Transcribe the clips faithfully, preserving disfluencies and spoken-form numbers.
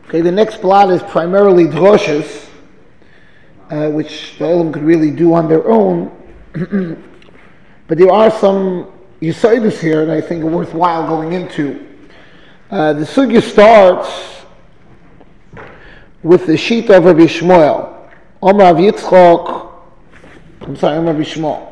Okay, the next blot is primarily droshes, uh, which the Olam could really do on their own. But there are some Yesodis here that I think are worthwhile going into. Uh, the sugya starts with the sheet of Rabbi Shmuel. Omer Rav Yitzchok, I'm sorry, Omer Rabbi Shmuel.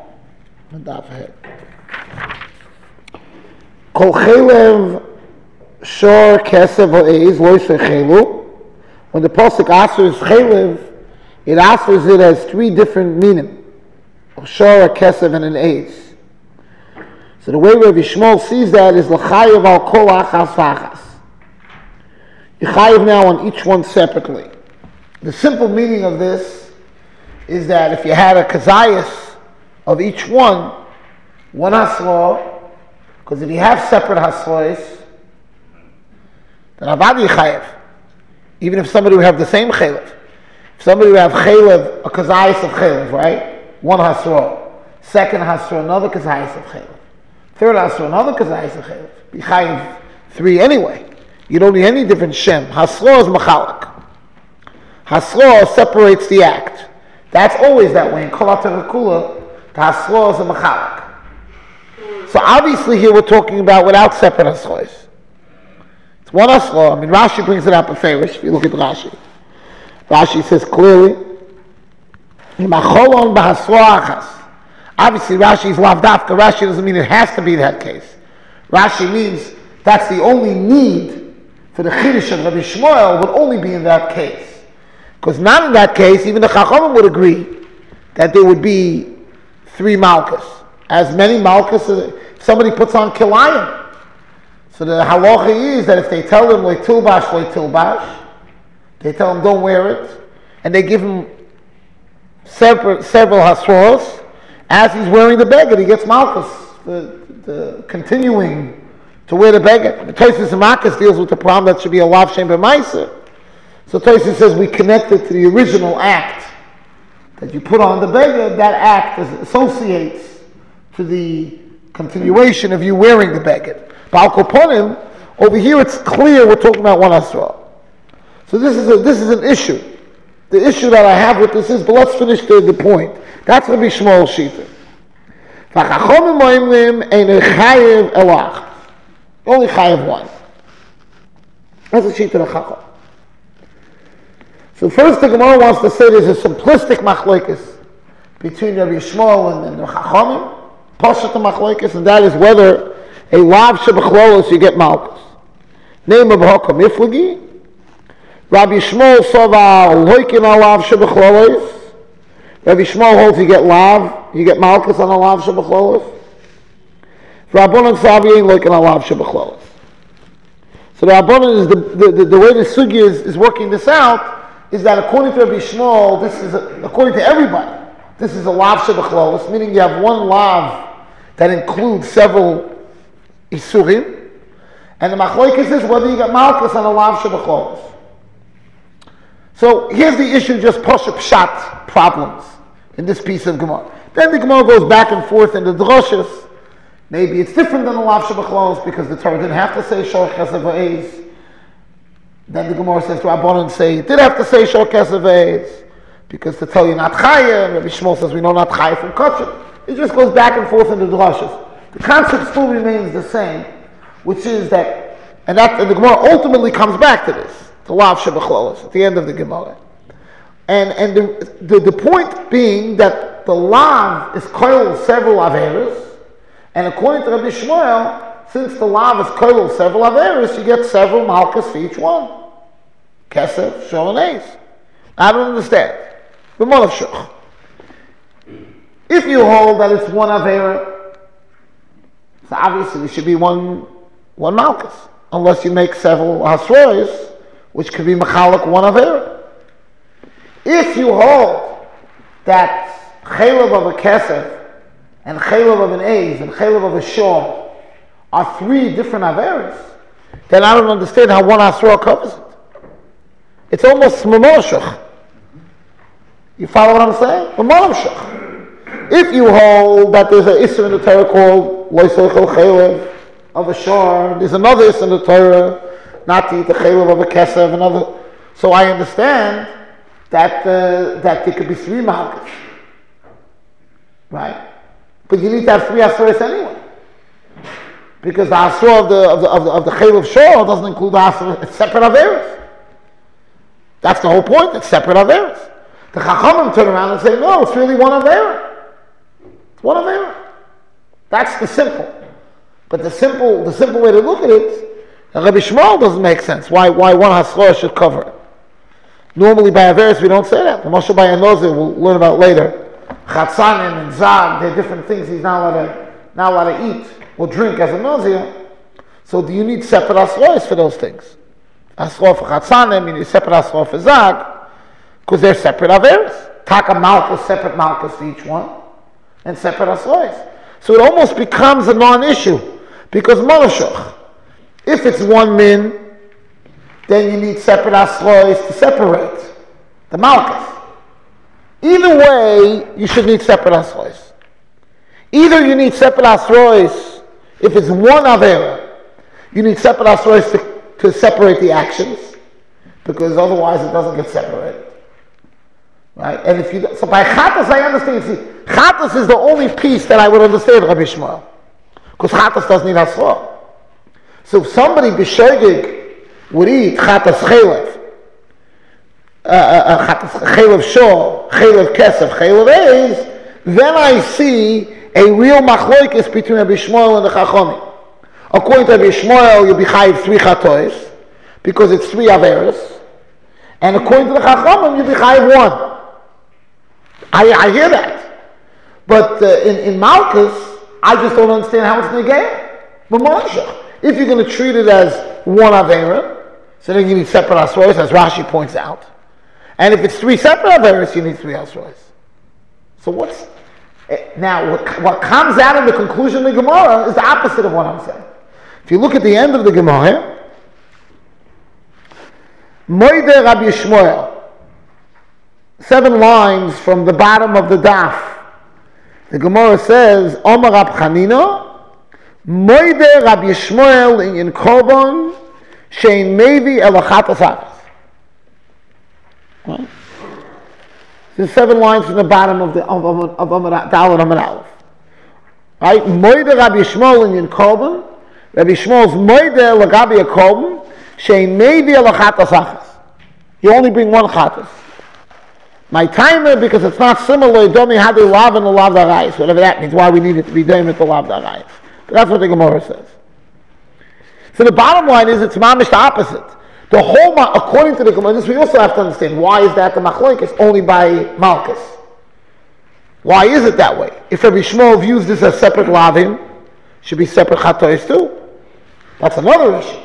Kol chelev shor kesev ha'ez lo yisechelu. When the pasuk answers chelev, it answers it as three different meaning: a shor, a kesev, and an ez. So the way Rabbi Shmuel sees that is l'chayev al kol achas v'achas. You chayev now on each one separately. The simple meaning of this is that if you had a kazayas of each one, one haslo, because if you have separate haslois, then avadi chayev. Even if somebody would have the same chelev. If somebody would have chelev, a kazayas of chelev, right? One hasro. Second hasro, another kazayas of chelev. Third hasro, another kazayas of chelev. You chayev three anyway. You don't need any different shem. Hasro is machalak. Hasro separates the act. That's always that way. In Kol HaTorah, the hasro is a machalak. So obviously here we're talking about without separate hasrois. It's one hasro. I mean, Rashi brings it up in Farish, if you look at Rashi. Rashi says clearly, obviously Rashi is lavdafka. Rashi doesn't mean it has to be that case. Rashi means that's the only need for the Chiddush of Rabbi Shmuel would only be in that case. Because not in that case, even the Chachamim would agree that there would be three malchus. As many malchus as somebody puts on kilayim. So the halacha is that if they tell him like tilbash, like tilbash, they tell him don't wear it, and they give him several, several hasros, as he's wearing the beged, he gets malchus, the, the continuing to wear the beged. The Tosfos and Makkas deals with the problem that should be a lav shem b'maiser. So Tosfos says we connect it to the original act that you put on the beged. That act is, associates to the continuation of you wearing the beged. But al koponim, over here it's clear we're talking about one hasra. So this is a, this is an issue. The issue that I have with this is, but let's finish the, the point. That's Rabbi Shmuel shita. V'chachomim oimrim ein chayev elach. Only chayev one. That's the shita of chachom. So first the Gemara wants to say there's a simplistic machlokes between Rabbi Shmuel and, and the chachomim. Pashat machlokes, and that is whether a lav shebechlolos you get malchus. Name of hakam iflagi. Rabbi Shmuel Sova loikin alav shebechlolos. Rabbi Shmuel holds you get lav, you get malchus on a lav shebechlolos. Rabbanan Savi ain't loikin alav shebechlolos. So the Rabbanan is the, the, the, the way the sugi is, is working this out is that according to Rabbi Shmuel, this is a, according to everybody, this is a lav shebechlolos, meaning you have one lav that includes several isurim, and the machlokes is whether you get malchus on a lav shebechlolos. So here's the issue, just pasha pshat problems in this piece of Gemara. Then the Gemara goes back and forth in the droshes. Maybe it's different than the lav shebechlolos because the Torah didn't have to say shor kesev ha'ez. Then the Gemara says to Rabbanan say it did have to say shor kesev ha'ez because to tell you not chayev. Rabbi Shmuel says we know not chayev from kosher. It just goes back and forth in the droshes. The concept still remains the same, which is that, and that and the Gemara ultimately comes back to this. The lav shebechlolos at the end of the Gemara, and and the, the the point being that the lav is koil several averos, and according to Rabbi Shmuel, since the lav is koil several averos, you get several malchus for each one. Kesef, shor, and ez. I don't understand. The Molav Shuch. If you hold that it's one avera, so obviously there should be one one malchus, unless you make several hasrois, which could be mechalak one avera. If you hold that chelev of a kesef and chelev of an ez and chelev of a shor are three different averas, then I don't understand how one asra covers it. It's almost memoshach. You follow what I'm saying? Memoshach. If you hold that there's an isser in the Torah called lo yisachel chelev of a shor, there's another isser in the Torah not to eat the chelev of a kesef, another So I understand that uh, that there could be three malchus, right? But you need to have three asros anyway, because the asro of the of the of the, of the chayil of shor doesn't include the asro. It's separate averos. That's the whole point. It's separate averos. The chachamim turn around and say, no, it's really one avera. It's one avera. That's the simple. But the simple the simple way to look at it, Rabbi Shmuel doesn't make sense. Why why one hasro should cover it? Normally by averos we don't say that. The Moshe by Anozir we'll learn about later. Chatzanim and zag, they're different things he's not allowed to not allowed to eat or drink as a nazir. So do you need separate asros for those things? Asro for chatzanim, you need separate asro for zag, because they're separate averos. Taka malchus, separate malchus for each one, and separate asros. So it almost becomes a non-issue, because malashach, if it's one min, then you need separate asros to separate the malchus. Either way, you should need separate asros. Either you need separate asros if it's one avera, you need separate asros to, to separate the actions, because otherwise it doesn't get separated. Right? And if you so by chatas I understand. See, chatas is the only piece that I would understand Rabbi Shmuel, because chatas doesn't need asro. So if somebody b'shogeg would eat chatas chaylev, uh, chatas chaylev shor, chaylev kesef, chaylev eis, then I see a real machloikis between Rabbi Shmuel and the Chachamim. According to Rabbi Shmuel, you'll be chayiv three chatois because it's three averos, and according to the Chachamim, you'll be chayiv one. I, I hear that, but uh, in, in Malchus, I just don't understand how it's negay. But Moshe, if you're going to treat it as one avera, so then you need separate asros, as Rashi points out, and if it's three separate averos, you need three asros. So what's now what, what comes out of the conclusion of the Gemara is the opposite of what I'm saying. If you look at the end of the Gemara, Moide Rabbi Shmuel, seven lines from the bottom of the daf, the Gemara says, Omar Rab Chanina, Moide Rabbi Shmuel in Korban, Shein Mevi Elachat Asachas. Right? There's seven lines from the bottom of the of of of Daled Amud Aleph. Right? Moide Rabbi Shmuel in Korban, Rabbi Shmuel's Moide Lagabi a Korban, Shein Mevi Elachat Asachas. You only bring one chatas. My timer, because it's not similar, Domi had the lav and the lav darayis, whatever that means, why we need it to be done with the lav darayis. But that's what the Gemara says. So the bottom line is, it's mamish the opposite. The whole, according to the Gemara, this we also have to understand, why is that the machlokes only by malchus? Why is it that way? If Rabbi Shmuel views this as separate lavim, should be separate chatois too. That's another issue.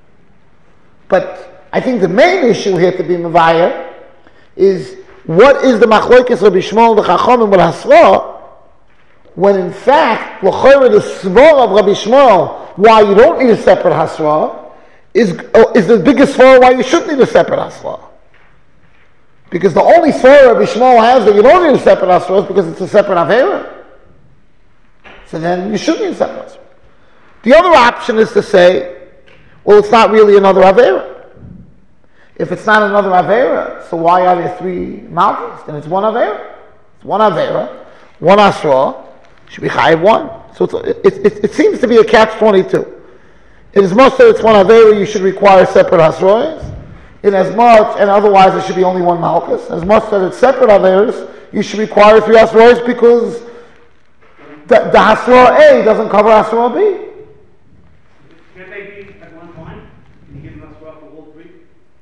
But I think the main issue here to be mavaya is, what is the machlokes Rabbi Shmuel the Chachamim with Hasra, when in fact l'chayra the svara of Rabbi Shmuel why you don't need a separate Hasra is uh, is the biggest svara why you shouldn't need a separate Hasra. Because the only svara Rabbi Shmuel has that you don't need a separate Hasra is because it's a separate avera. So then you should need a separate Hasra. The other option is to say, well, it's not really another avera. If it's not another avera, so why are there three malchus? Then it's one avera. It's one avera, one asra, should be chayiv one. So it's, it, it, it seems to be a catch twenty-two. In as much as it's one avera, you should require separate asrois. In as much, and otherwise it should be only one malchus. As much as it's separate averas, you should require three asrois because the, the hasra A doesn't cover hasra B. Can't they be at one time? Can you give them asra for all three?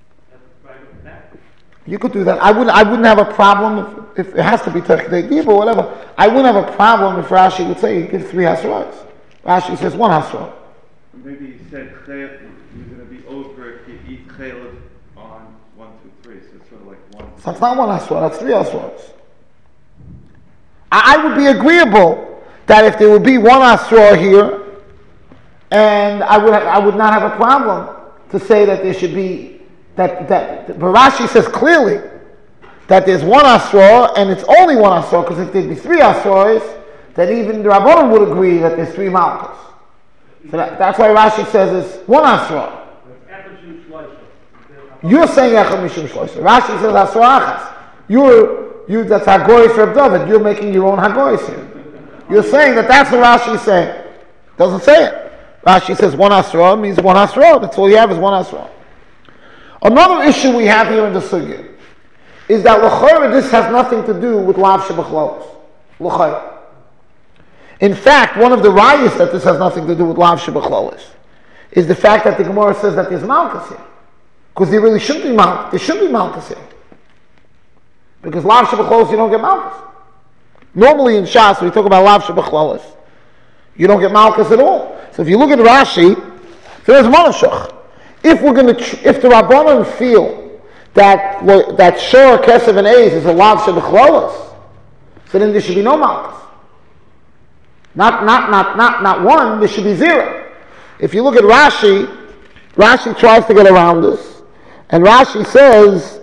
You could do that. I wouldn't. I wouldn't have a problem if, if it has to be technique or whatever. I wouldn't have a problem if Rashi would say give three hasras. Rashi says one hasra. Maybe he said chaylev was going to be over if you eat chaylev on one, two, three. So it's sort of like one. So it's not one hasra. That's three hasras. I, I would be agreeable that if there would be one hasra here, and I would have, I would not have a problem to say that there should be. That, that, that Rashi says clearly that there's one asra and it's only one asra, because if there'd be three asras, then even the Rabbanon would agree that there's three malchus. So that, that's why Rashi says it's one asra. You're saying Echad Mishum Shloisha. Rashi says Asra Achas. You're, you, that's Hagoyis Reb David. You're making your own Hagoyis here. You're saying that that's what Rashi is saying. Doesn't say it. Rashi says one Asra means one Asra. That's all you have is one Asra. Another issue we have here in the Sugya is that L'chayra this has nothing to do with Lav Shebachlolos. L'chayra. In fact, one of the rayas that this has nothing to do with Lav Shebachlolos is the fact that the Gemara says that there's Malkus here. Because there really shouldn't be Malkus. There should be Malkus here. Because Lav Shebachlolos, you don't get Malkus. Normally in Shas, when we talk about Lav Shebachlolos, you don't get Malkus at all. So if you look at Rashi, there's Monashach. If we're going to, tr- if the Rabbanon feel that that Shor, Kesef, and Eis is a Lav Shebachlolos, so then there should be no Malkus. Not, not, not, not, not one, there should be zero. If you look at Rashi, Rashi tries to get around this. And Rashi says,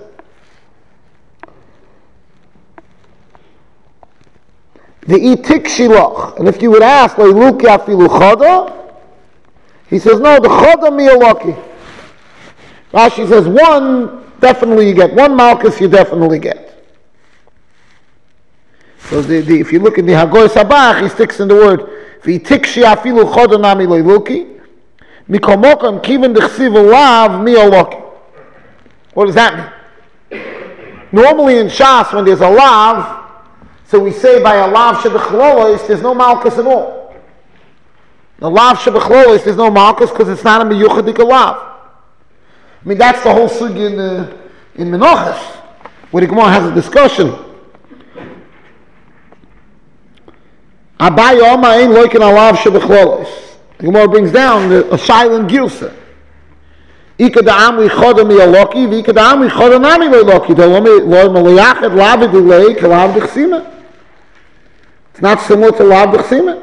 the itik shilach. And if you would ask, Leiluki afilu choda, he says, no, the choda miyaloki. Rashi says, one, definitely you get. One malchus you definitely get. So the, the, if you look at the Hagoy Sabach, he sticks in the word, v'itikshi afilu choda nami leiluki, mikomokam kiven dechsiv lav miyaloki. What does that mean? Normally in Shas, when there's a lav, so we say by a lav shebechlolos, there's no malchus at all. The lav shebechlolos, there's no malchus because it's not a miyuchadik lav. I mean, that's the whole sugi in uh, in Menachos, where the Gemara has a discussion. Abai Oma ein loikin alav shebechlolos. The Gemara brings down the, a silent gilsa. Ika da'am lichoda miyaloki, v'ika da'am lichoda nami loiloki. Lo melayachet lav edulei kalav d'chsima. It's not similar to lav d'chsima.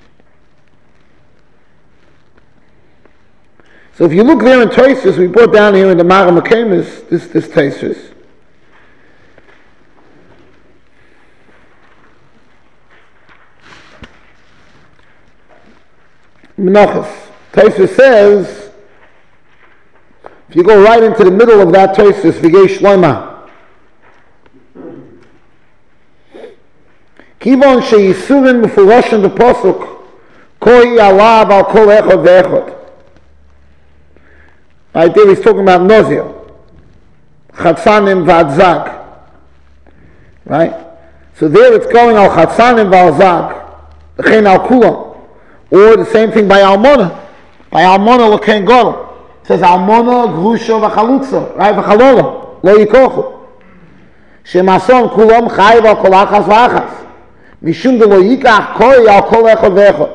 So if you look there in Tosfos, we brought down here in the Mara Mekemis, this this Tosfos. Menachos. Tosfos says, if you go right into the middle of that Tosfos, V'gei Shloima. Kivon sheyisurin mufuroshin b'posuk, koi alav al kol echad ve'echad. Right there he's talking about Nozir, Chatzanim v'adzag. Right? So there it's going al Chatzanim v'adzag, l'chein al kulam. Or the same thing by Almona. By Almona l'chein godel. It says Almona, Grusha v'chalutza, right? V'chalola, lo yikochu. Shemason kulam chayiv al kol achas v'achas. Mishum de lo yikach koi al kol echad ve'echad.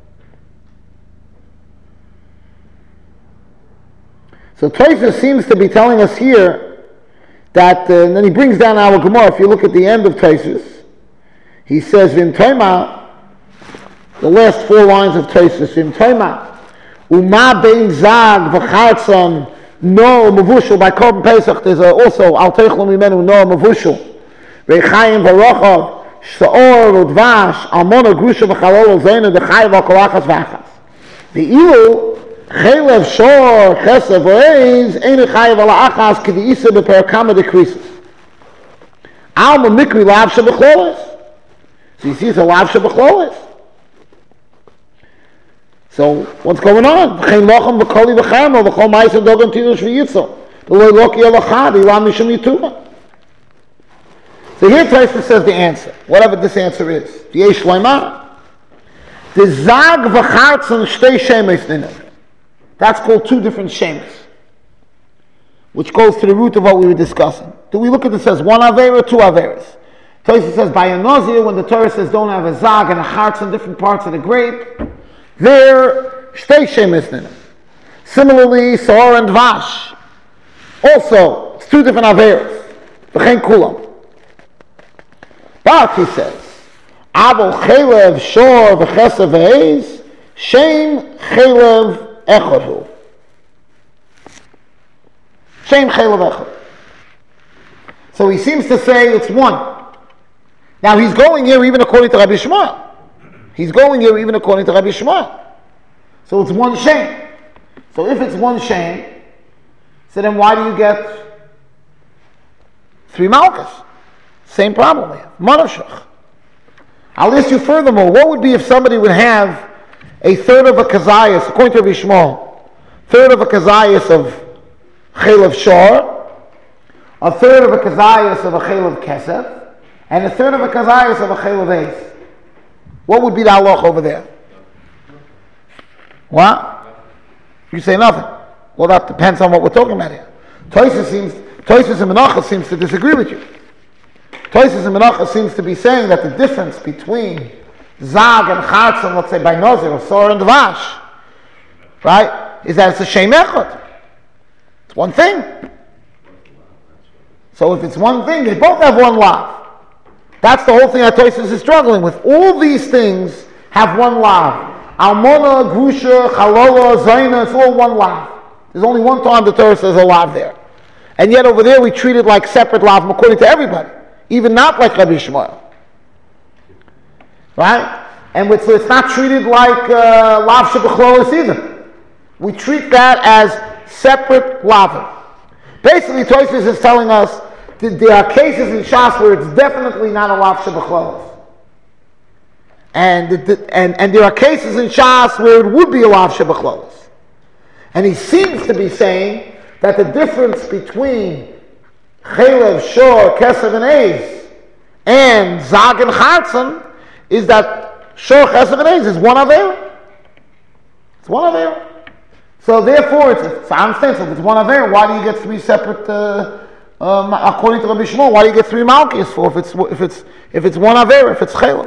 So Tosfos seems to be telling us here that, uh, and then he brings down our Gemara. If you look at the end of Tosfos, he says, "V'im toima," the last four lines of Tosfos, "V'im toima, uma bein zag v'chartzon no mavushul." By Korban Pesach, there's a, also al teichlu mimenu no mavushul. V'chayim v'rochav sh'or udvash almona grusha v'chalol zayna dechayiv al kolachas v'achas. V'ilu Chelev shor chesef oiz ein chayiv ala achas k'diisa b'perakama decreases. Alma mikri lav shebechloles. So you see it's a lav shebechloles. So what's going on? V'chein lochem v'koli v'chama v'chol ma'isem dogan tinush v'yitzel. V'loi loki alachad ilam mishum yituma. So here Tosfos says the answer, whatever this answer is. V'yei shloima. The zag v'chartzon shtei shemes ninah. That's called two different shemes, which goes to the root of what we were discussing. Do we look at this as one Avera or two Averas? Tosfos says by a Nazir, when the Torah says don't have a zag and a chartz in different parts of the grape, there, shtei shemes ninah. Similarly, Sor and Vash. Also, it's two different Averas. V'chein kulam. But, he says, Abel chelev shor v'chesef v'eiz, shem chelev echad. Shem chelev echad. So he seems to say it's one. Now he's going here even according to Rabbi Shmuel. He's going here even according to Rabbi Shmuel. So it's one shem. So if it's one shem, So then why do you get three malchus? Same problem we have. Manashach. I'll ask you furthermore, what would be if somebody would have a third of a kazayas, according to Rabbi Shmuel, third of a kazayas of chaylev shor, a third of a kazayas of a chaylev kesef, and a third of a kazayas of a chaylev ace. What would be the halach over there? What? You say nothing. Well, that depends on what we're talking about here. Tosfos seems, Tosfos and Menachos seems to disagree with you. Tosfos and Menachos seems to be saying that the difference between Zag and Chatzon, let's say by Nozir, or Sor and Dvash, right, is that it's a Shem Echad. It's one thing. So if it's one thing, they both have one lav. That's the whole thing that Tosfos is struggling with. All these things have one lav. Almona, Grusha, Chalola, Zaina, it's all one lav. There's only one time the Torah says a lav there. And yet over there we treat it like separate lav according to everybody. Even not like Rabbi Shmuel. Right? And with, so it's not treated like uh, lav shebechlolos either. We treat that as separate lav. Basically, Tosfos is telling us that there are cases in Shas where it's definitely not a lav shebechlolos. And, and, and there are cases in Shas where it would be a lav shebechlolos. And he seems to be saying that the difference between chaylev, shor, kesef, and eis and zag and chatzon is that shor, kesef, and eis is one aver. It's one aver. So therefore, it's, so I understand, so if it's one aver, why do you get three separate, uh, um, according to Rabbi Shmuel, why do you get three malchus for if it's, if it's, if it's one aver, if it's chaylev?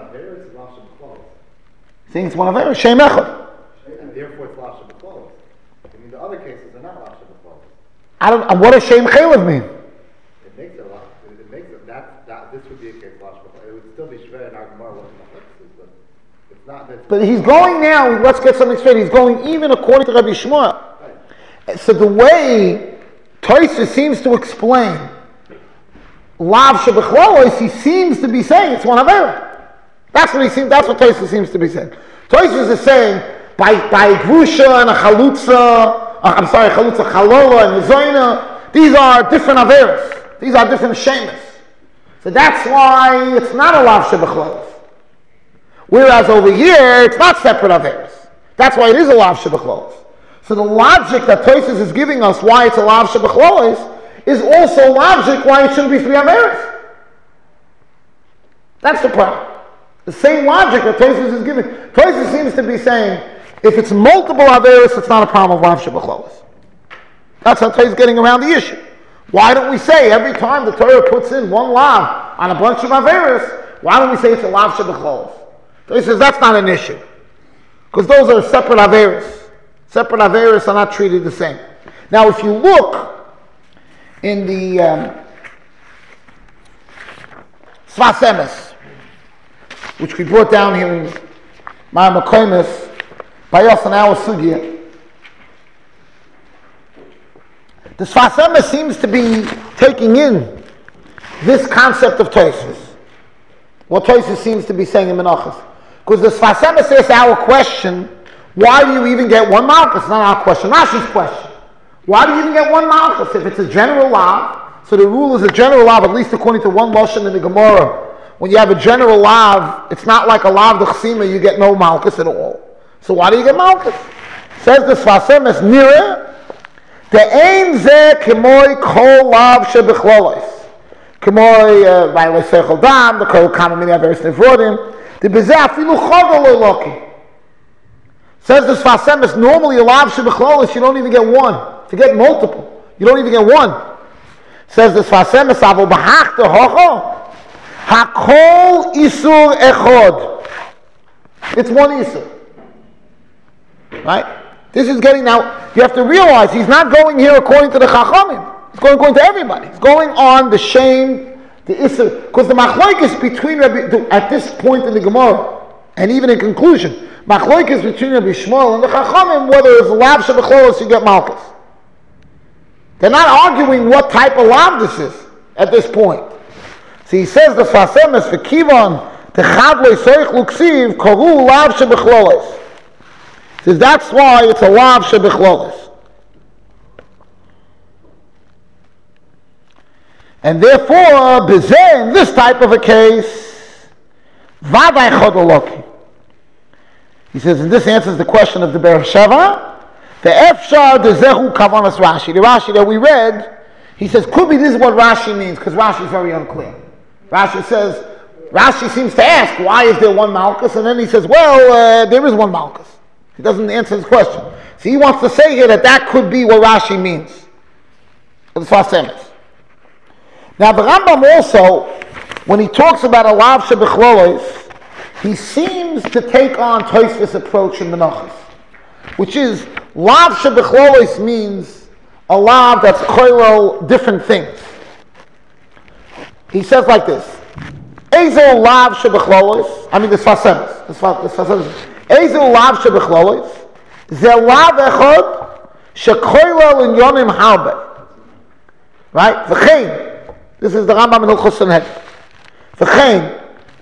Saying it's one aver, shem echad. And therefore it's lav shebechlolos. I mean, the other cases are not lav shebechlolos. I don't. And what does shem chaylev mean? It makes it lav. It makes it that that this would be a case lav shebechlolos. It would still be shver in our Gemara what the machlokes is, but it's not. That But he's going now. Let's get something straight. He's going even according to Rabbi Shmuel. Right. So the way Tosfos seems to explain lav shebechlolos, he seems to be saying it's one aver. That's what he seems. That's what Tosfos seems to be saying. Tosfos is saying by by grusha and a chalutza. Uh, I'm sorry, chalutza, chalola and zoina. These are different averos. These are different shemas. So that's why it's not a lav shebechlolos. Whereas over here, it's not separate averos. That's why it is a lav shebechlolos. So the logic that Tosfos is giving us why it's a lav shebechlolos is also logic why it shouldn't be three averos. That's the problem. The same logic that Tosfos is giving. Tosfos seems to be saying, if it's multiple averos, it's not a problem of lav shebechlolos. That's how Tosfos is getting around the issue. Why don't we say every time the Torah puts in one lav on a bunch of averos, why don't we say it's a lav shebechlolos? Tosfos says that's not an issue. Because those are separate averos. Separate averos are not treated the same. Now if you look in the um, Sfas Emes, which we brought down here in Ma'amar Koimes, by us in our sugya. The Sfas Emes seems to be taking in this concept of Tosfos. What Tosfos seems to be saying in Menachos. Because the Sfas Emes says our question, why do you even get one malchus? Not our question, Rashi's question. Why do you even get one malchus? If it's a general lav, so the rule is a general lav, at least according to one lashon in the Gemara. When you have a general lav, it's not like a lav d'chsima, you get no malchus at all. So why do you get malchus? Says the Sfas Emes, Nira, de'ein zeh k'moi kol lav shebechlolos. K'moi v'aylo seichel dam, the kol kama mini averos nevrodim, the bezeh afilu chodol lo'loki. Says the Sfas Emes, normally a lav shebechlolos, you don't even get one. To get multiple, you don't even get one. Says the Sfas Emes, avo b'hach hocho. Hakol isur echod. It's one isur. Right? This is getting now, you have to realize he's not going here according to the Chachamim. He's going according to everybody. He's going on the shame, the isur. Because the machlokes between Rabbi, at this point in the Gemara, and even in conclusion, machlokes between Rabbi Shmuel and the Chachamim, whether it's lav shebechlolos, you get malchus. They're not arguing what type of lav this is at this point. So he says the Sfas Emes for Kivon the Chadlei Soich Luksiv Koru Lav Shebechlolos. Says that's why it's a Lav Shebechlolos. And therefore, bezeh, in this type of a case, vaday chod eloki. He says, and this answers the question of the Beersheva. The efshar dezehu kavanas Rashi. The Rashi that we read, he says, could be this is what Rashi means, because Rashi is very unclear. Rashi says, Rashi seems to ask, why is there one Malchus? And then he says, well, uh, there is one Malchus. He doesn't answer his question. So he wants to say here that that could be what Rashi means. Now the Rambam also, when he talks about a lav shebechlolos, he seems to take on Tosfos' approach in Menachos, which is lav shebechlolos means a lav that's koilel different things. He says like this: Ezo lav shebechlolos. I mean the Sfasemis. The Sfasemis. Ezo lav shebechlolos. Ze lav echad shekoilel in yonim harbe. Right? V'chein. This is the Rambam in Hilchos Sanhedrin. V'chein.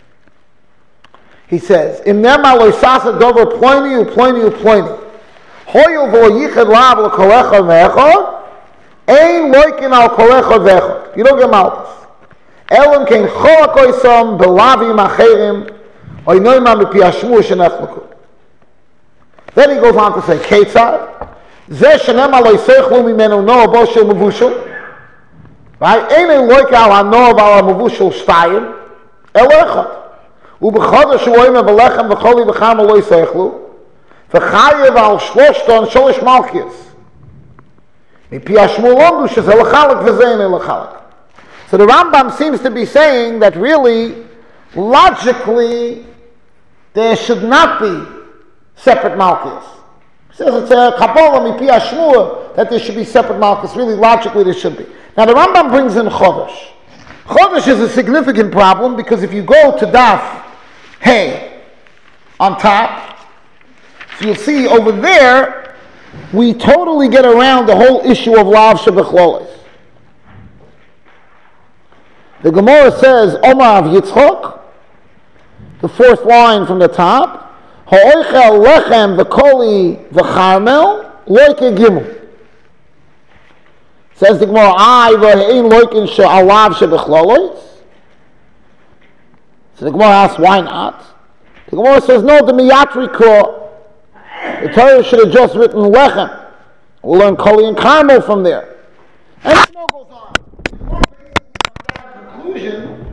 He says, Im nema lo yisasa dover ploini uploini uploini. Hoyel v'lo yichad lav l'kol echad ve'echad. Ein loikin al kol echad ve'echad. You don't get malchus. Elam kein cholak oisam belavim acherim oinoima mipi hashmur shenechleku. Then he goes on to say, Ketzad, Zeh shenema lo yiseichlu mimenu no abo shel mevushel. Right? Ein ein loik al hano val mevushel shtayim, el echad. ובחודש הוא אומר ולחם וחולי וחמה לא יסייכלו וחייב על שלושתון שלוש מלכיוס מפי השמואל למדו שזה לחלק וזה אינו לחלק. So the Rambam seems to be saying that really, logically, there should not be separate malchus. He says it's a Kabbalah mipi hashmua that there should be separate malchus. Really, logically, there should be. Now the Rambam brings in Chodesh. Chodesh is a significant problem because if you go to Daf Hey on top, so you'll see over there, we totally get around the whole issue of lav shebechlolos. The Gemara says, Omar of Yitzchok, the fourth line from the top, Ha'oichel lechem v'koli v'charmel loike gimel. Says the Gemara, I v'hein loikin she'alav shebechlolos. So the Gemara asks, why not? The Gemara says, no, the Miyatriko, the Torah should have just written lechem. We'll learn koli and carmel from there. And the Gemara goes on. Conclusion,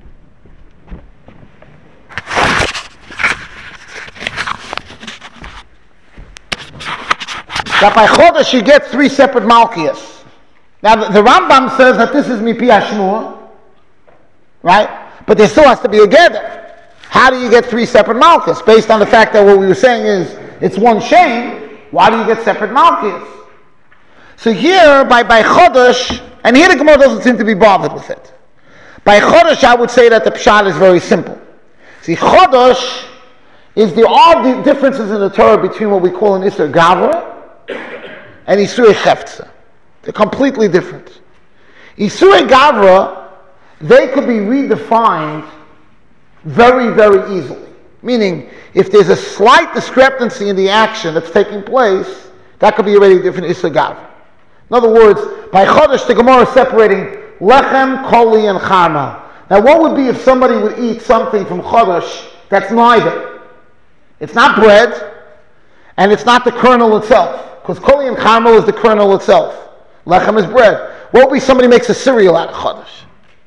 that by Chodesh you get three separate Malkias. Now the, the Rambam says that this is Mipi Hashmur, right? But there still has to be a Geder. How do you get three separate Malkias? Based on the fact that what we were saying is it's one shame, why do you get separate Malkias? So here, by, by Chodesh, and here the Gemara doesn't seem to be bothered with it. By Chodesh, I would say that the Pshat is very simple. See, Chodesh is there are the differences in the Torah between what we call an Isser Gavra and Isur Cheftza. They're completely different. Isur Gavra, they could be redefined very, very easily. Meaning, if there's a slight discrepancy in the action that's taking place, that could be already a different Isur Gavra. In other words, by Chodesh, the Gemara is separating lechem, koli, and charma. Now, what would be if somebody would eat something from Chodesh that's neither? It's not bread, and it's not the kernel itself, because koli and charma is the kernel itself. Lechem is bread. What would be somebody makes a cereal out of Chodesh?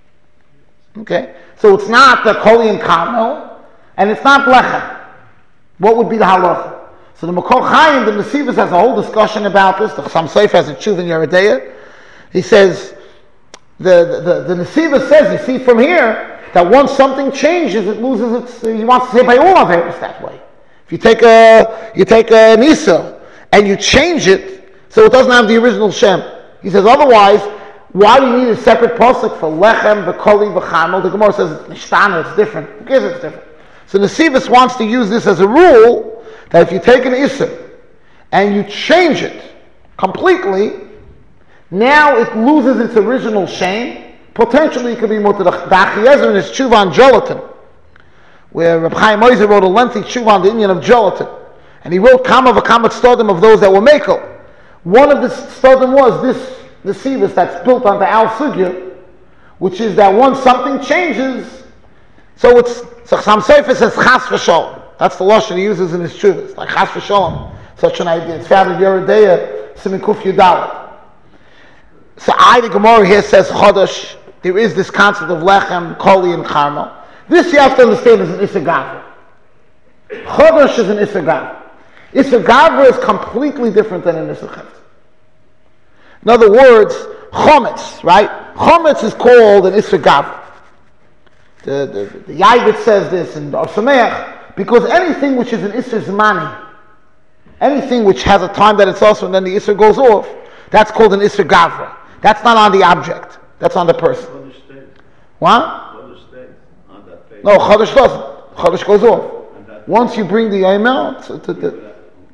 Okay, so it's not the koli and charma, and it's not lechem. What would be the halacha? So the Makor Chaim, the Nesivos, has a whole discussion about this. The Chassam Sofer has a tshuva in Yeridea. He says, the, the, the, the Nesivos says, you see from here, that once something changes, it loses its, uh, he wants to say by all Averis that way. If you take a, you take a Nisa, and you change it, so it doesn't have the original Shem. He says, otherwise, why do you need a separate pasuk for Lechem, V'koli, V'chamel? The Gemara says, it's Nishtana, it's different. Who cares it's different? So Nesivos wants to use this as a rule, that if you take an Isser and you change it completely, now it loses its original shame. Potentially it could be mutar. The Achiezer in his tshuva on gelatin, where Reb Chaim Oizer wrote a lengthy tshuva on the Indian of gelatin, and he wrote kama v'kama stodim of those that were mekel. One of the stodim was this Nesivos that's built on the Al Sugya, which is that once something changes, so it's, so Chassam Sofer says chas v'sholom. That's the lashon he uses in his tshuvas, like chas v'sholom, such an idea. It's found in Yoreh De'ah, Siman Kuf Yudalet. So I, the Gemara here says chodesh. There is this concept of lechem, koli, and carmel. This you have to understand is an Issa Gavra. Chodesh is an Issa Gavra. Issa Gavra is completely different than an Issa Chet. In other words, chometz, right? Chometz is called an Issa Gavra. The, the, the Yaibit says this in Or Sameach, because anything which is an Issa Zmani, anything which has a time that it's also and then the Issa goes off, that's called an Issa Gavra. That's not on the object. That's on the person. What? No, Chodesh doesn't. Chodesh goes off. Once you bring the Yom out, to, to, to,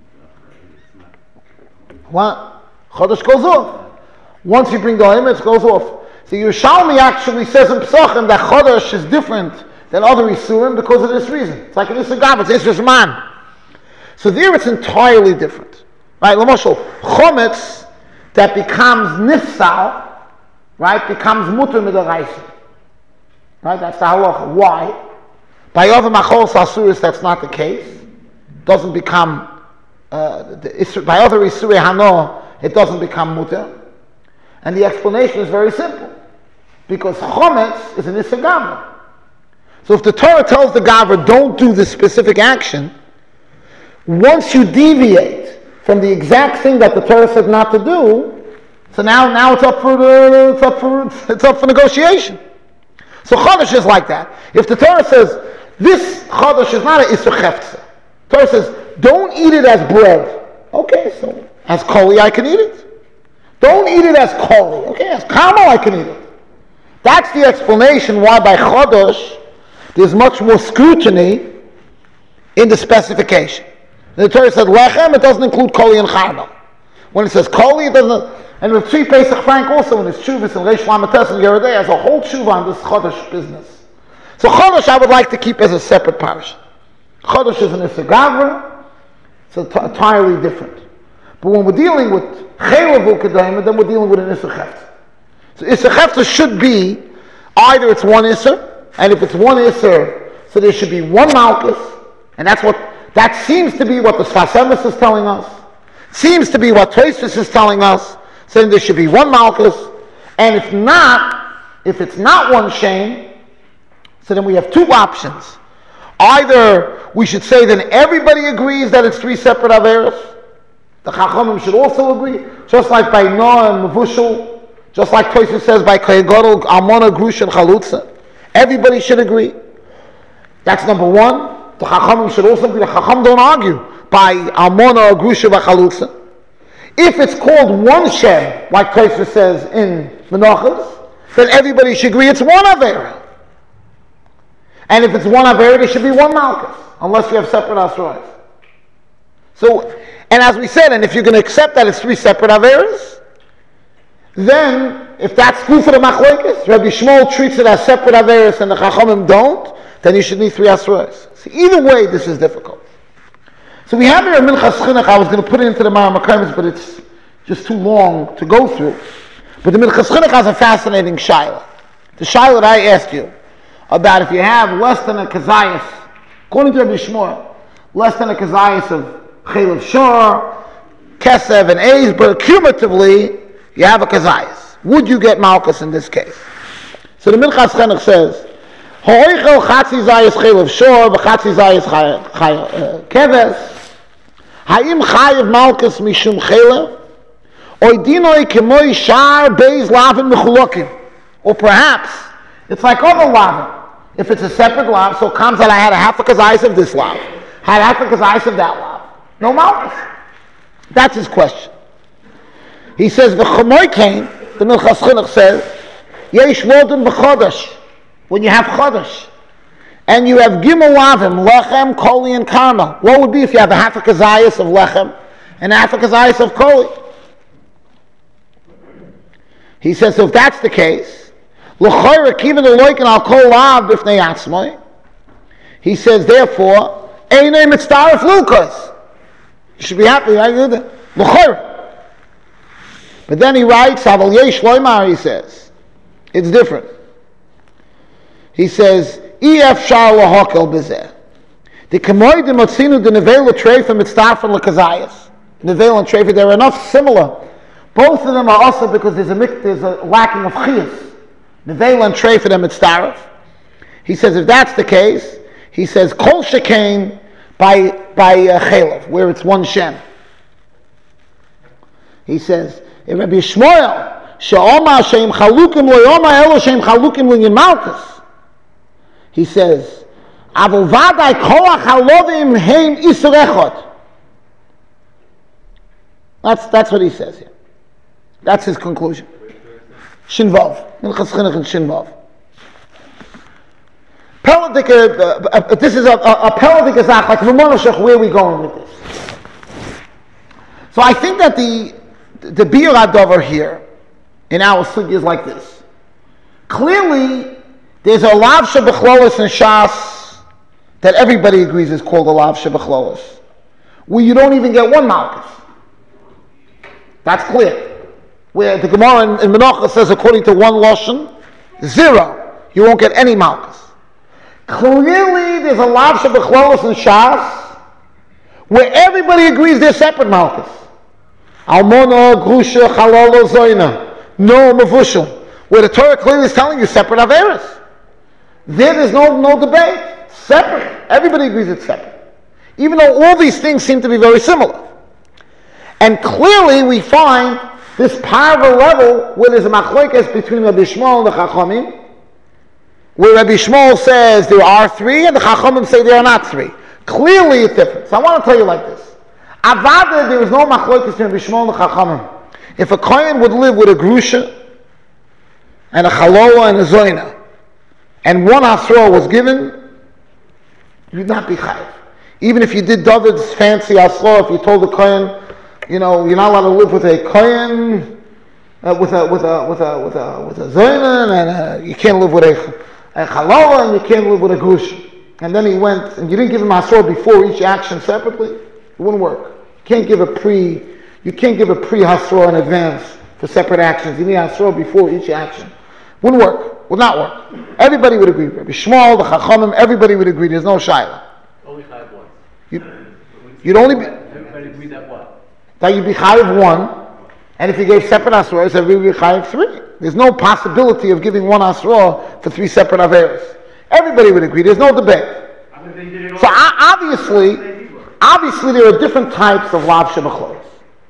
what? Chodesh goes off. Once you bring the Yom, it goes off. So Yerushalmi actually says in Pesachim that Chodesh is different than other Isurim because of this reason. It's like an Issa Gavra, it's Issa Zman. So there it's entirely different. Right? L'moshel, Chometz that becomes Nifsal, right, becomes Mutter Midaraisa. Right, that's the halacha. Why? By other machol sasuris, that's not the case. It doesn't become uh, the, by other isurei hano, it doesn't become muter. And the explanation is very simple, because chometz is an issa gavra. So if the Torah tells the gavra don't do this specific action, once you deviate from the exact thing that the Torah said not to do, so now now it's up for the, it's up for it's up for negotiation. So Chodesh is like that. If the Torah says, this Chodesh is not an Isur Cheftza. Torah says, don't eat it as bread. Okay, so as Koli I can eat it. Don't eat it as Koli. Okay, as Carmel I can eat it. That's the explanation why by Chodesh there's much more scrutiny in the specification. And the Torah said Lechem, it doesn't include Koli and Carmel. When it says Koli, it doesn't. And with Tzvi Pesach Frank also in his Tshuvas and Reish Lamates and Yoreh De'ah has a whole tshuva on this Chodesh business. So Chodesh I would like to keep as a separate parish. Chodesh is an Issa Gavra, it's entirely different. But when we're dealing with Chelav Ukadayim, then we're dealing with an Issa Cheftza. So Issa Cheftza should be either it's one Issa, and if it's one Issa, so there should be one Malchus, and that's what that seems to be what the Sfas Emes is telling us. Seems to be what Tosfos is telling us. Saying there should be one Malchus, and if not, if it's not one shame, so then we have two options. Either we should say that everybody agrees that it's three separate Averos. The Chachamim should also agree, just like by Noah and Mevushal, just like Tosfos says by Kohen Gadol, Almona, Grush, and Chalutza. Everybody should agree. That's number one. The Chachamim should also agree. The Chacham don't argue by Almona, Grush, and Chalutza. If it's called one Shem, like Tosfos says in Menachos, then everybody should agree it's one Avera. And if it's one Avera, there should be one Malchus, unless you have separate Asrois. So, and as we said, and if you're going to accept that it's three separate Averas, then, if that's good for the Machlokes, Rabbi Shmuel treats it as separate Averas and the Chachamim don't, then you should need three Asrois. So either way, this is difficult. So we have here a Minchas Chinuch. I was going to put it into the Maramakimis, but it's just too long to go through. But the Minchas Chinuch has a fascinating shaila. The shaila that I asked you about if you have less than a kazayas, according to Rabbi Shmuel, less than a kazayas of Chelav Shor, Kesev, and Eis, but cumulatively you have a kazayas. Would you get Malchus in this case? So the Minchas Chinuch says, Hoichel chatzi zayis Chelav Shor, v'chatzi zayis keves, Haim chayev Malchus mishum chela, oidinoi kemoi shar beis lavin mechulokim. Or perhaps it's like other lavin. If it's a separate lav, so it comes that I had a half a kazayis of this lav, had half a kazayis of that lav. No Malchus. That's his question. He says v'chomoi came. The Minchas Chinuch says yesh modin b'chodesh. When you have chodesh. And you have gimel lavim, lechem, koli, and carmel. What would be if you have a half a kazayas of lechem and a half a kazayas of koli? He says, so if that's the case, l'chayra kiven eloikin al kol lav b'fnei atzmai. He says, therefore, einay mitzdaref lukas. You should be happy, right? L'chayra. But then he writes, aval yesh loymar, he says, it's different. He says, "E F shar lahakel bezeh." The kemoy de motzinu de nevela treifa mitzdarfen lekazayas. Nevela and treifa, they're enough similar. Both of them are also because there's a there's a lacking of chiyus. Nevela and treifa them mitzdaref. He says if that's the case, he says kol shekain by by uh, chelev, where it's one shem. He says if Rabbi Shmuel she'oma sheim chalukim loyoma elo sheim chalukim linyan malchus. He says. Avol vaday koach halovim heim isur echad. That's that's what he says here. That's his conclusion. Shinvav. Minchas Chinuch and Shinvav. Peladik, uh, uh, this is a, a, a Peladik Azach, like Ramonashach, where are we going with this? So I think that the the Bir Adover here in our sugi is like this. Clearly, there's a lav shebechlolis and shas that everybody agrees is called a lav shebechlolis, where you don't even get one malchus. That's clear. Where the Gemara in, in Menachos says, according to one lashon, zero. You won't get any malchus. Clearly, there's a lav shebechlolis and shas, where everybody agrees they're separate malchus. Almona, grusha, chalala, zoina, no mavushal. Where the Torah clearly is telling you separate averos. There, there's no no debate. Separate. Everybody agrees it's separate. Even though all these things seem to be very similar. And clearly we find this parva level where there's a machlokes between Rabbi Shmuel and the Chachamim, where Rabbi Shmuel says there are three and the Chachamim say there are not three. Clearly it's different. So I want to tell you like this. Avada, there is no machlokes between Rabbi Shmuel and the Chachamim. If a kohen would live with a grusha and a chalola and a zoina, and one asra was given, you'd not be chayiv. Even if you did David's fancy asra, if you told the kohen, you know, you're not allowed to live with a kohen, uh, with a with a with a with a with a zoina, and uh, you can't live with a, a chalola, and you can't live with a grush. And then he went, and you didn't give him asra before each action separately. It wouldn't work. You can't give a pre, you can't give a pre hasra in advance for separate actions. You need asra before each action. Wouldn't work. Would not work. Everybody would agree. Rabbi Shmuel, the Chachamim, everybody would agree. There's no shaila. Only chayiv one. You, you'd only be. Everybody agreed that what? That you'd be chayiv one, and if you gave separate asros, everybody would be chayiv three. There's no possibility of giving one asra for three separate averos. Everybody would agree. There's no debate. So obviously, obviously there are different types of lav shebechlolos.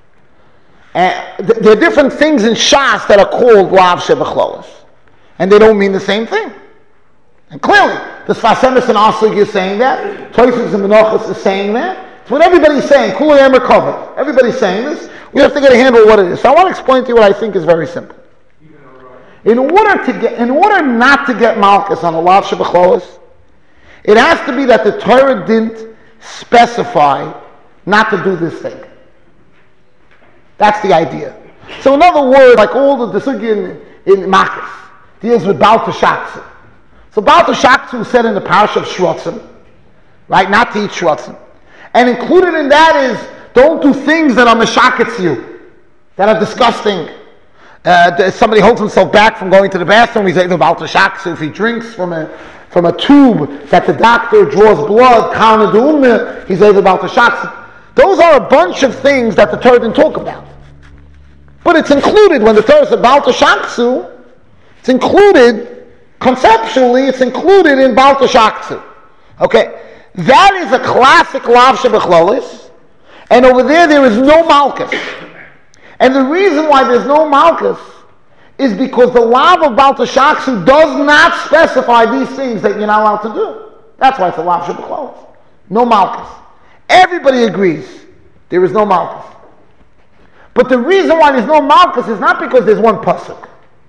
And there are different things in Shas that are called lav shebechlolos. And they don't mean the same thing. And clearly, the Sfas Emes and Aslig is saying that. Tosfos and Menachos is saying that. It's what everybody's saying. Kula Emer covered. Everybody's saying this. We have to get a handle on what it is. So I want to explain to you what I think is very simple. In order to get, in order not to get malchus on the lav shebechlolos, it has to be that the Torah didn't specify not to do this thing. That's the idea. So in other words, like all the Sugya in, in Makis deals with Baal Teshaksu. So Baal Teshaksu said in the parish of Shrotzim, right, not to eat Shrotzim. And included in that is, don't do things that are meshaketz you, that are disgusting. Uh, somebody holds himself back from going to the bathroom, he's either Baal Teshaksu. If he drinks from a from a tube that the doctor draws blood, Kana Du'umne, he's either Baal Teshaksu. Those are a bunch of things that the Torah didn't talk about. But it's included when the Torah said Baal Teshaksu. It's included, conceptually, it's included in Baal Teshaksu. Okay? That is a classic lav shebechlolis, and over there, there is no malchus. And the reason why there's no malchus is because the lav of Baal Teshaksu does not specify these things that you're not allowed to do. That's why it's a lav shebechlolis. No malchus. Everybody agrees there is no malchus. But the reason why there's no malchus is not because there's one pasuk.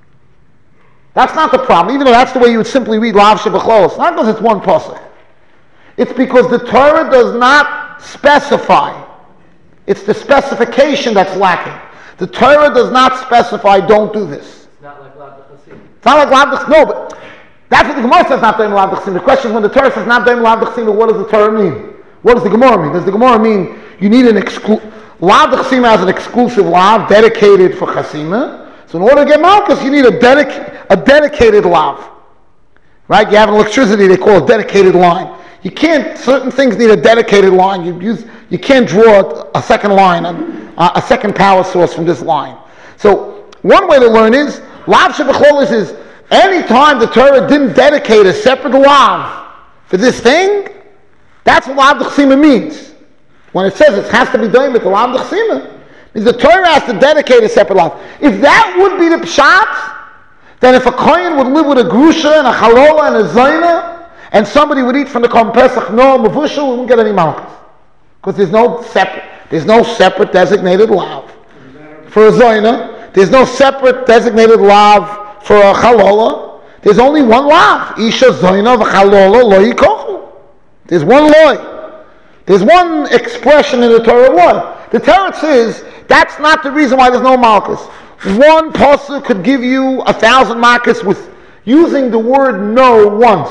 That's not the problem, even though that's the way you would simply read lav shebechlolos. Not because it's one pasuk. It's because the Torah does not specify. It's the specification that's lacking. The Torah does not specify, don't do this. It's not like lav d'chasim. It's not like lav d'chasim. No, but that's what the Gemara says, not doing lav d'chasim. The question is, when the Torah says not doing lav d'chasim, what does the Torah mean? What does the Gemara mean? Does the Gemara mean you need an exclusive... Lav d'chasim has an exclusive lav dedicated for chasima. So in order to get malchus, you need a, dedic- a dedicated lav. right? You have an electricity, they call it dedicated line. You can't, certain things need a dedicated line. You use, you can't draw a second line, a, a second power source from this line. So one way to learn is, Lav Shebecholis is, any time the Torah didn't dedicate a separate Lav for this thing, that's what Lav D'Chsima means. When it says it has to be done with the Lav D'Chsima, means the Torah has to dedicate a separate Lav. If that would be the Pshat, then if a Kohen would live with a Grusha and a Chalola and a Zayna, and somebody would eat from the Korban Pesach, no Mavushal, we wouldn't get any Malchus. Because there's no separate, there's no separate designated Lav for a Zayna. There's no separate designated Lav for a Chalola. There's only one Lav. Isha Zayna v'Chalola lo yikochu. There's one loy. There's one expression in the Torah law. The Torah says that's not the reason why there's no Malchus. One pasuk could give you a thousand Malchus with using the word no once,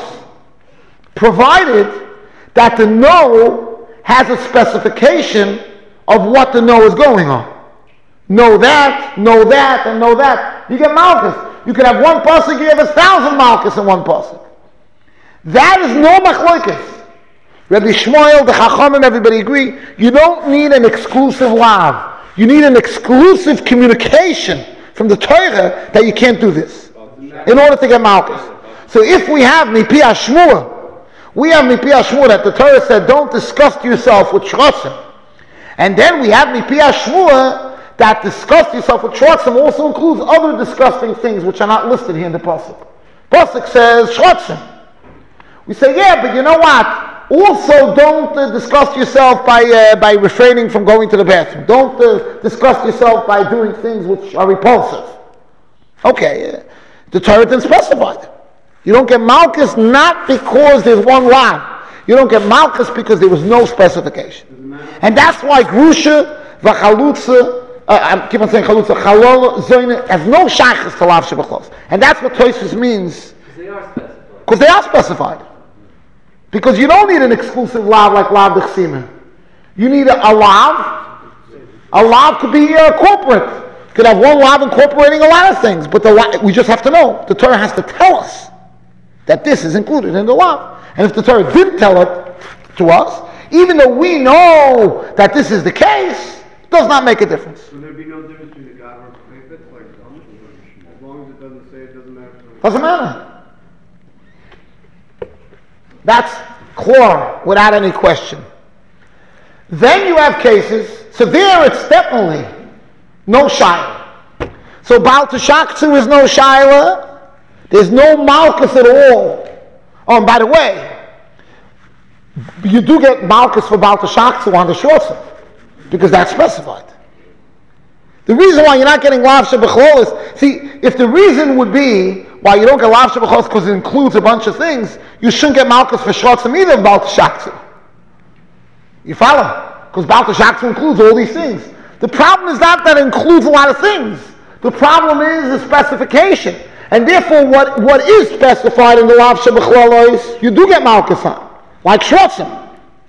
provided that the no has a specification of what the no is going on. Know that, know that, and know that. You get Malchus. You could have one pasuk, you have a thousand Malchus in one pasuk. That is no machlokes. Rabbi Shmuel, the Chachamim, everybody agree, you don't need an exclusive lav. You need an exclusive communication from the Torah that you can't do this in order to get Malchus. So if we have Mipi Hashmua, we have Mipi Hashmua that the Torah said don't disgust yourself with shrotzim. And then we have Mipi Hashmua that disgust yourself with shrotzim also includes other disgusting things which are not listed here in the pasuk. Pasuk says shrotzim. We say, yeah, but you know what? Also, don't uh, disgust yourself by uh, by refraining from going to the bathroom. Don't uh, disgust yourself by doing things which are repulsive. Okay, uh, the Torah didn't specify that. You don't get Malchus not because there's one lav. You don't get Malchus because there was no specification. And that's why Grusha, V'chalutza, uh, I keep on saying Chalutza, Chalol, Zoyne, has no shaychus to Lav Shebechlos. And that's what Tosfos means. Because they are specified. Because they are specified. Because you don't need an exclusive lav like Lav D'Chsima. You need a, a lav. A lav could be uh, corporate. You could have one lav incorporating a lot of things. But the lav, we just have to know. The Torah has to tell us that this is included in the lav. And if the Torah didn't tell it to us, even though we know that this is the case, it does not make a difference. Will there be no difference between the God or Chayfetz, like as long as it doesn't say it doesn't matter? Doesn't matter. That's clear without any question. Then you have cases, so there it's definitely no shaila. So Baal Teshakhtsu is no shaila. There's no Malchus at all. Oh, and by the way, you do get Malchus for Baal Teshakhtsu on the shortstop, because that's specified. The reason why you're not getting Lav Shebechol is, see, if the reason would be why you don't get Lav Shebechol because it includes a bunch of things, you shouldn't get Malchus for Shrotzim either of Baal Teshakhtsu. You follow? Because Baal Teshakhtsu includes all these things. The problem is not that it includes a lot of things. The problem is the specification. And therefore, what, what is specified in the Lav Shebechol is, you do get Malchus on. Like Shrotzim.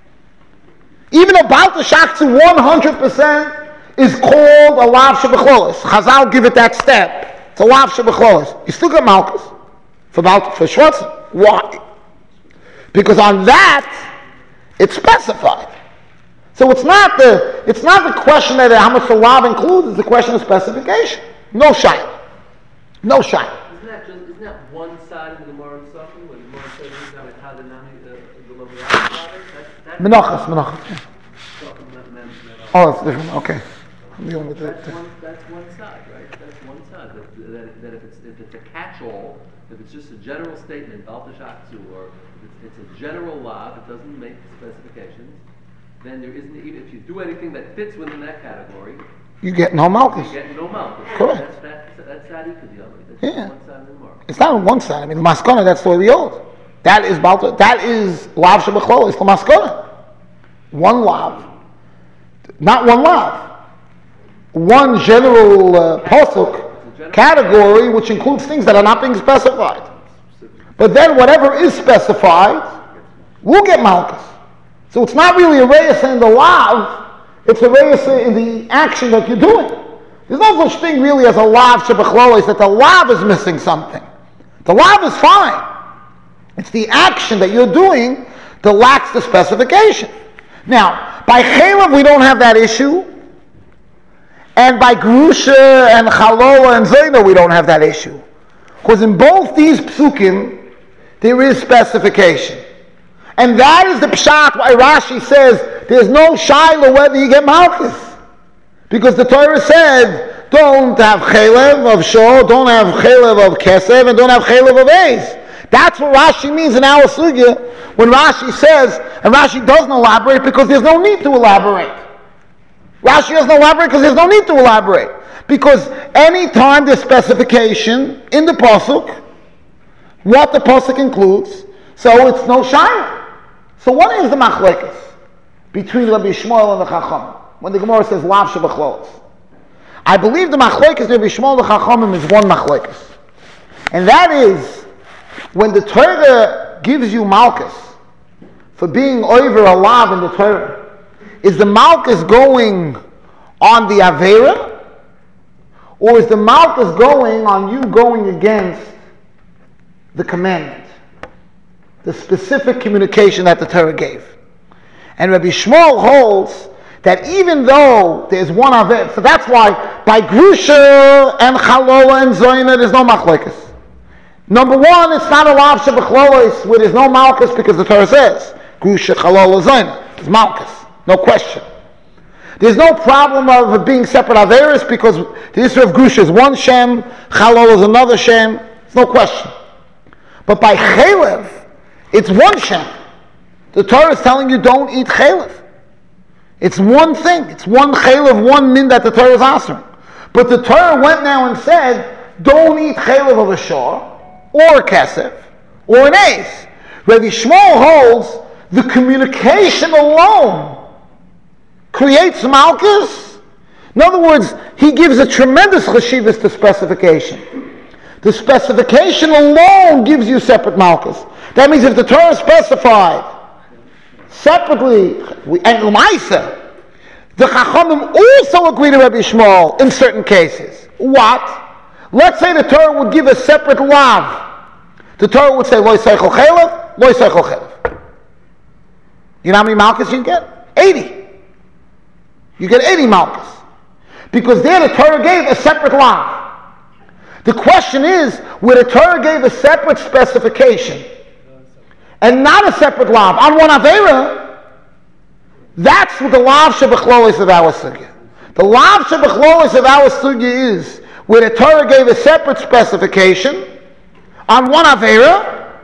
Even though Baal Teshakhtsu one hundred percent is called a Lav Shebechol. Chazal give it that step. It's a Lav Shebechol. You still get Malchus for for Shrotzim. Why? Because on that it's specified. So it's not the it's not the question that how much the Lav includes. It's the question of specification. No shayla. No shayla. Isn't that just isn't that one side of the Gemara and Suffolk when the Gemara says he's not a Tadanami the the Loviah? Menachas, Menachas. Oh, it's different. Okay. I'm dealing with That's it. one, that's one side, right? That's one side. That, that, that if, it's, if it's a catch-all, if it's just a general statement, Baal Teshakhtsu, or if it's, it's a general law that doesn't make specifications, then there isn't even, if you do anything that fits within that category, You get no Malchus. you get no Malchus. Correct. That's, that's, that's Sadi Kadiyama. That's Yeah. one side of the mark. It's not on one side. I mean, the Maskana, that's the way we hold. That is Baal, that is Lav Shebechol. It's the Maskana. One Lav. Not one Lav. One general uh, pasuk category which includes things that are not being specified. But then whatever is specified will get Malchus. So it's not really a reis in the Lav, it's a reis in the action that you're doing. There's no such thing really as a Lav Shebechlois that the Lav is missing something. The Lav is fine. It's the action that you're doing that lacks the specification. Now, by chaylev we don't have that issue, and by grusha and chalola and zayna we don't have that issue. Because in both these psukim, there is specification. And that is the pshat why Rashi says there's no shaila whether you get malchus. Because the Torah said, don't have chaylev of shor, don't have chaylev of kesev, and don't have chaylev of eis. That's what Rashi means in our sugya when Rashi says, and Rashi doesn't elaborate because there's no need to elaborate. Rashi doesn't elaborate because there's no need to elaborate. Because any time there's specification in the pasuk, what the pasuk includes, so it's no shayla. So what is the machlekes between Rabbi Shmuel and the Chacham when the Gemara says lav shebachlolos? I believe the machlekes Rabbi Shmuel and the Chachamim is one machlekes, and that is when the Torah gives you malchus for being over a lav in the Torah. Is the malchus going on the avera, or is the malchus going on you going against the commandment, the specific communication that the Torah gave? And Rabbi Shmuel holds that even though there's one avera, so that's why by grusha and chalola and zoyna there's no machlekes. Number one, it's not a lav shebachlolos where there's no malchus because the Torah says grusha, chalola, zoyna. There's malchus, no question. There's no problem of it being separate averis because the issue of grusha is one shem, chalola is another shem. There's no question. But by chaylev, it's one shem. The Torah is telling you don't eat chaylev. It's one thing. It's one chaylev, one min that the Torah is answering. But the Torah went now and said, don't eat chaylev of a shor, or a kesef, or an ace. Rabbi Shmuel holds the communication alone creates malchus. In other words, he gives a tremendous cheshivas to specification. The specification alone gives you separate malchus. That means if the Torah specified separately, and Umaisa, the Chachamim also agree to Rabbi Shmuel in certain cases. What? Let's say the Torah would give a separate lav. The Torah would say, Lo yiseichel chaylev, Lo yiseichel chaylev. You know how many malchus you get? eighty. You get eighty malchus. Because there the Torah gave a separate lav. The question is, where the Torah gave a separate specification and not a separate lav on one avera, that's what the lav shebachlolos of our sugya. The lav shebachlolos of our sugya is where the Torah gave a separate specification on one avera,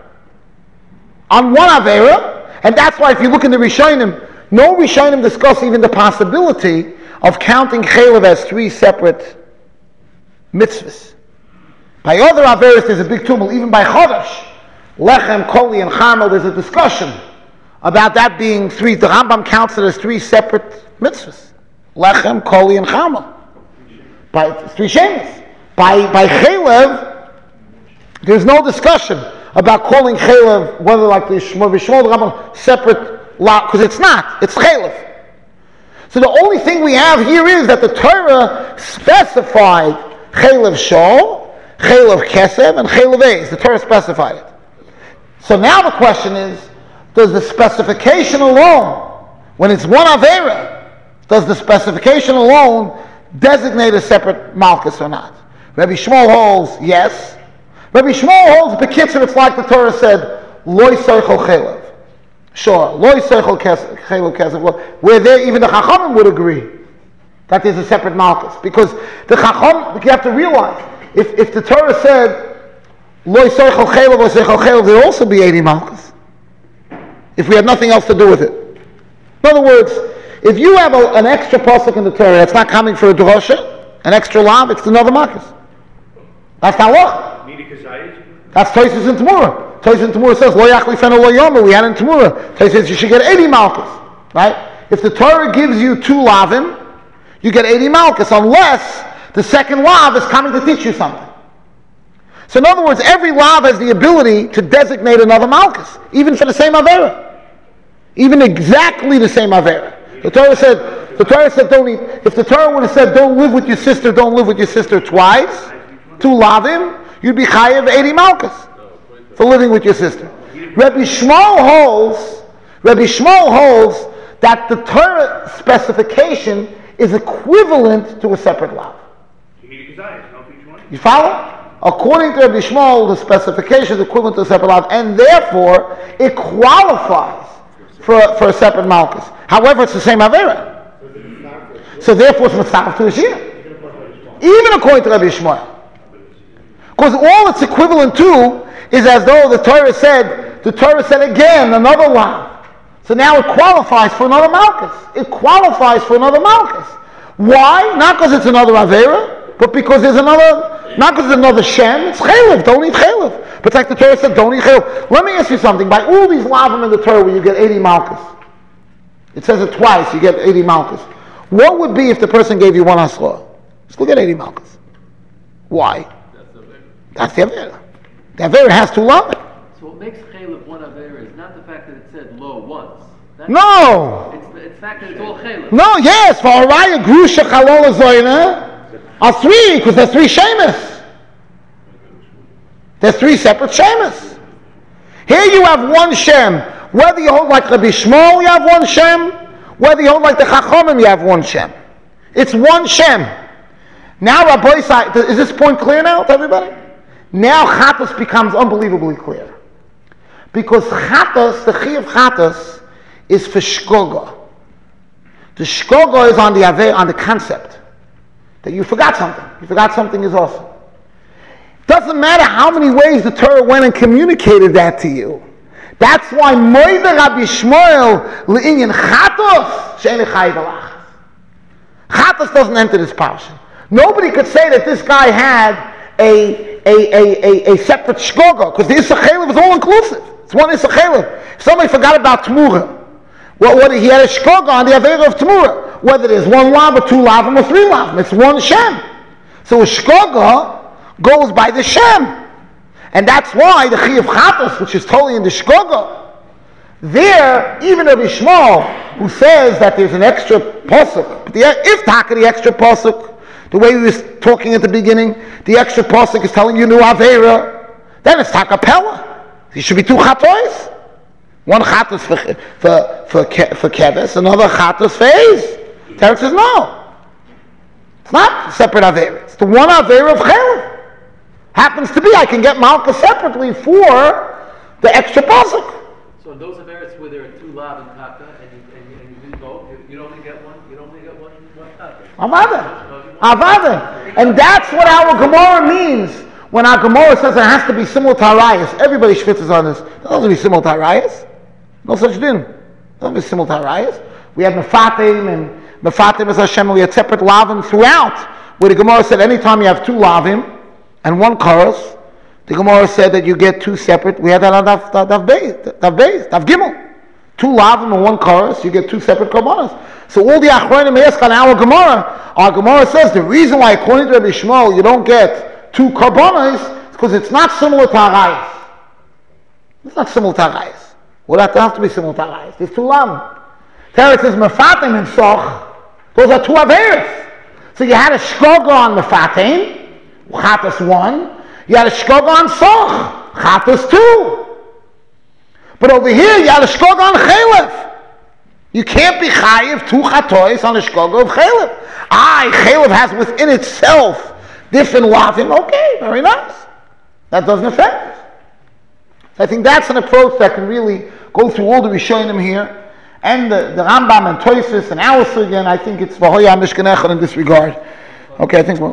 on one avera, and that's why if you look in the Rishonim, no Rishonim discuss even the possibility of counting chaylev as three separate mitzvahs. By other averas, there's a big tumult. Even by chodesh, lechem, koli, and chamel, there's a discussion about that being three. The Rambam counts it as three separate mitzvahs: lechem, koli, and chamel. By three shemis. By by chaylev, there's no discussion about calling chaylev whether like the Shmuel, the Rambam separate lot, because it's not. It's chaylev. So the only thing we have here is that the Torah specified chaylev shol, chaylev kesev, and chaylev eis. The Torah specified it. So now the question is, does the specification alone, when it's one avera, does the specification alone designate a separate malchus or not? Rabbi Shmuel holds yes. Rabbi Shmuel holds b'kitzur, it's like the Torah said, lo yiseichel chaylev. Sure, lo yiseichel chaylev kesev. Where there, even the Chachamim would agree that there's a separate malchus, because the Chacham, you have to realize, if if the Torah said lo yiseichel chaylev, lo yiseichel chaylev, there'd also be eighty malchus. If we had nothing else to do with it. In other words, if you have a, an extra pasuk in the Torah that's not coming for a drosha, an extra lav, it's another malchus. That's halach. That's Tosfos in Temurah. Tosfos in Temurah says, Lo yachlifenu lo yomer, we had in Temurah. Tosfos says you should get eighty malchus. Right? If the Torah gives you two lavim, you get eighty malchus, unless the second lav is coming to teach you something. So in other words, every lav has the ability to designate another malchus, even for the same avera. Even exactly the same avera. The Torah said, the Torah said, don't eat. If the Torah would have said, don't live with your sister, don't live with your sister twice, two lavim, you'd be chayav eighty malchus for living with your sister. Rabbi Shmuel holds, Rabbi Shmuel holds that the Torah specification is equivalent to a separate lav. You need a desire, no for each one. You follow? According to Rabbi Shmuel, the specification is equivalent to a separate lav, and therefore it qualifies for, for a separate malchus. However, it's the same avera. So therefore it's mitzvah to a shir. Even according to Rabbi Shmuel. Because all it's equivalent to is as though the Torah said, the Torah said again, another lav. So now it qualifies for another malchus. It qualifies for another malchus. Why? Not because it's another avera, but because there's another, not because it's another shem, it's chaylev, don't eat chaylev. But it's like the Torah said, don't eat chaylev. Let me ask you something. By all these lavim in the Torah where you get eighty malchus, it says it twice, you get eighty malchus. What would be if the person gave you one asla? Still get eighty malchus. Why? That's the avera. The avera has two lavim. So what makes chaylev one avera is not the fact that it said lo once. That's No! It's the, it's the fact that it's all chaylev. No, yes, for Araya, Grusha, Chalol, Zoyna are three, because there's three shemus. There's three separate shemus. Here you have one shem. Whether you hold like Rabbi Shmuel, you have one shem. Whether you hold like the Chachamim, you have one shem. It's one shem. Now, Rabbi Isai, is this point clear now to everybody? Now Chatos becomes unbelievably clear. Because Chatos, the Chi of Chatos, is for Shkoga. The Shkoga is on the Ave, on the concept that you forgot something. You forgot something is awesome. Doesn't matter how many ways the Torah went and communicated that to you. That's why Moide Rabbi Shmuel le'inyan Chatos she'en lechay v'lachas. Chatos doesn't enter this portion. Nobody could say that this guy had a a a a, a separate Shkoga, because the Issa Chaylev is all inclusive. It's one Issa Chaylev. If somebody forgot about Tmura, well, what, he had a Shkoga on the Avera of Tmura. Whether there's one lav or two lavim or three lavim, it's one Shem. So a Shkoga goes by the Shem. And that's why the Chi of Chatos, which is totally in the Shkoga, there, even Rabbi Shmuel, who says that there's an extra pasuk, but the, if taka the extra pasuk, the way we was talking at the beginning, the extra pasuk is telling you new Avera, then it's takapella. There should be two Chatois. One Chatos for for for, for Keves, another Chatos for Eiz. Teretz says no. It's not separate Avera. It's the one Avera of Chaylev. Happens to be I can get Malka separately for the extra pasuk. So in those averas where there are two lav and taka, and you, and you, and you do both, you, you only get one. You only get one. One taka. Avada, avada, and that's what our Gemara means when our Gemara says it has to be similar to Arayas. Everybody schwitzes on this. It doesn't be similar to Arayas. No such thing. It doesn't be similar to Arayas. We have Mefatim and Mefatim as Hashem. We had separate lavim throughout, where the Gemara said anytime you have two lavim and one chorus, the Gemara said that you get two separate. We had that on Daf Daf Beis, Daf Beis, Daf Gimel. Two lavim and one chorus, you get two separate korbanos. So all the achronim ask on our Gemara, our Gemara says the reason why, according to Rabbi Shmuel, you don't get two korbanos is because it's not similar to Arayas. It's not similar to Arayas. Well, that doesn't have to be similar to Arayas. There's two lavim. Teretz says Mefatim and Soch. Those are two averes. So you had a shkoga on Mefatim. Chatos one, you had a shkoga on Soch, Chatos two. But over here, you had a shkoga on Chaylev. You can't be chayiv two chatois on a shkoga of Chaylev. Ah, Chaylev has within itself different lavim. Okay, very nice. That doesn't affect us. So I think that's an approach that can really go through all the Rishonim here, and the, the Rambam and Tosfos and Alice again. I think it's V'hoya Mishkan Echad in this regard. Okay, I think we'll